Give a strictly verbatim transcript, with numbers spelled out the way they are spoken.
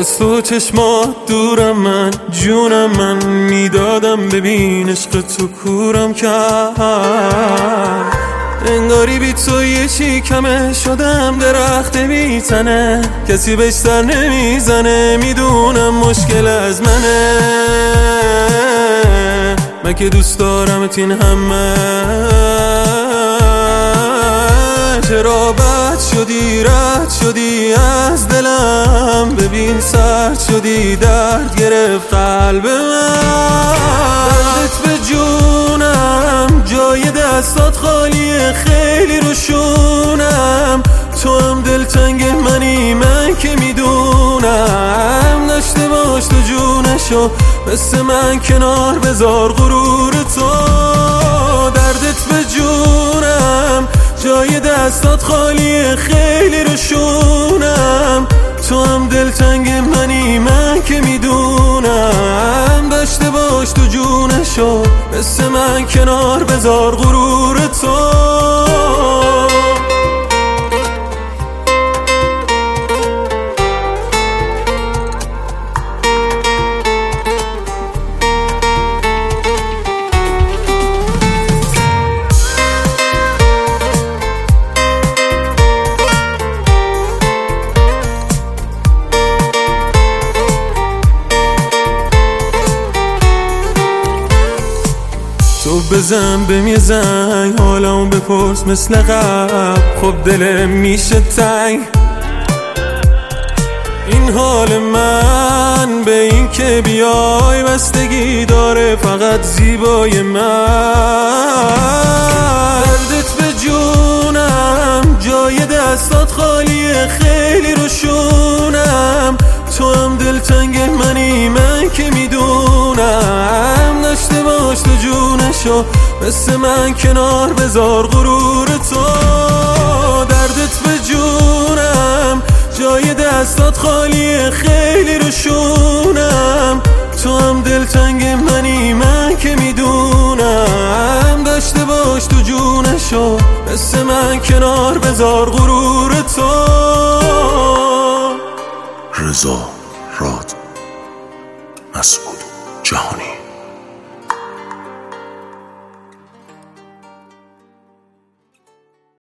از تو چشمات دورم، من جونم من میدادم ببین عشق تو کورم کرد. انگاری بی تو یه چی کمه شدم درخت بی تنه، کسی بهش سر نمیزنه، میدونم مشکل از منه. من که دوست دارم تین همه، چرا بد شدی رد شدی از دلم، ببین سرد شدی درد گرفت قلب من. دردت به جونم جای دستات خالیه خیلی روشونم، تو هم دلتنگ منی من که میدونم، داشته باش تو جونشو مثل من کنار بذار غرور تو. دردت به جونم جای دستات خالیه خیلی روشونم، تو هم دلتنگ منی من که میدونم، داشته باش تو جونشو مثل من کنار بذار غرور تو. تو بزن بهم یه زنگ حالمو بپرس مثل قبل، خب دلم میشه تنگ. این حال من به این که بیای بستگی داره فقط زیبای من. دردت به جونم جای دستات خالیه خیلی روشونم، تو هم دلتنگ منی من که میدونم، داشته باش تو جونشو مثل من کنار بذار غرور تو. دردت به جونم جای دستات خالیه خیلی روشونم، تو هم دلتنگ منی من که میدونم، داشته باش تو جونشو مثل من کنار بذار غرور تو. رضا